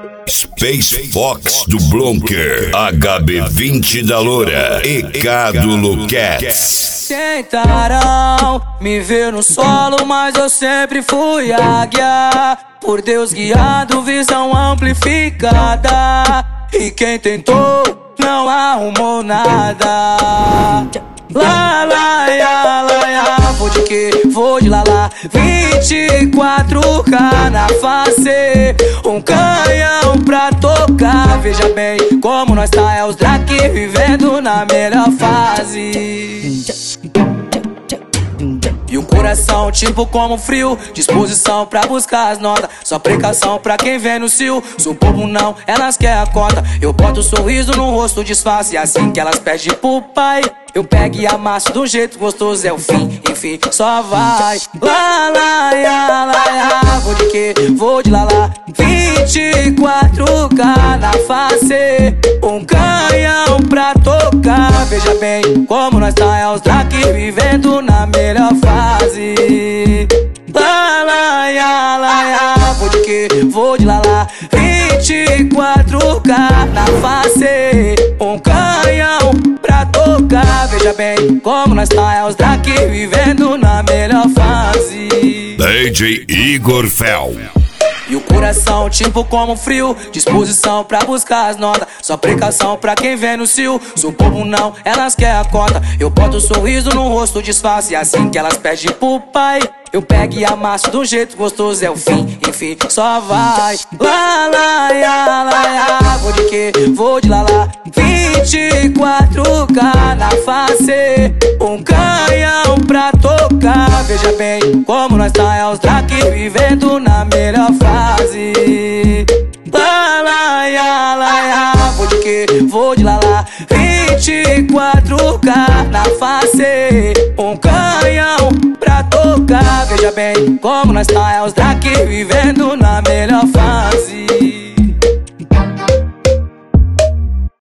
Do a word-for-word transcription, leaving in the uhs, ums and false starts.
Space Fox do Blonker, H B vinte da Loura e K do Luquets. Tentarão me ver no solo, mas eu sempre fui águia. Por Deus guiado, visão amplificada. E quem tentou não arrumou nada. Lá, lá, ia, lá, ia. Vou de que? Vou de lá, lá. vinte e quatro K na face, um canhão pra tocar. Veja bem como nós tá, é os Drake vivendo na melhor fase. E o coração tipo como frio, disposição pra buscar as notas. Só precaução pra quem vem no cio. Sou bobo não, elas querem a cota. Eu boto um sorriso no rosto, disfarce. Assim que elas pedem pro pai, eu pego e amasso de um jeito gostoso. É o fim, enfim, só vai. Lá, lá, ia, lá, ia. Vou de que? Vou de lá, lá. vinte e quatro K na face, um canhão pra tocar. Veja bem como nós tá, é os Drake vivendo na melhor fase. Lá, lá, ia, lá, ia. Vou de que? Vou de lá, lá. vinte e quatro K na face, um canhão pra tocar. Veja bem como nós tá, é os Drake vivendo na melhor fase. D J Igor Fel. E o coração tipo como frio, disposição pra buscar as notas. Só precaução pra quem vem no cio. Sou bobo não, elas querem a cota. Eu boto um sorriso no rosto, disfarce. Assim que elas pedem pro pai, eu pego e amasso de um jeito gostoso. É o fim, enfim, só vai. Lá, lá, ia, lá, ia. Vou de que? Vou de lá, lá. vinte e quatro K na face, um canhão pra tocar. Veja bem como nós tá, é os Drake vivendo na melhor fase. Lá, lá, ia, lá, ia. Vou de que? Vou de lá, lá. vinte e quatro K na face, um canhão pra tocar. Veja bem como nós tá, é os Drake vivendo na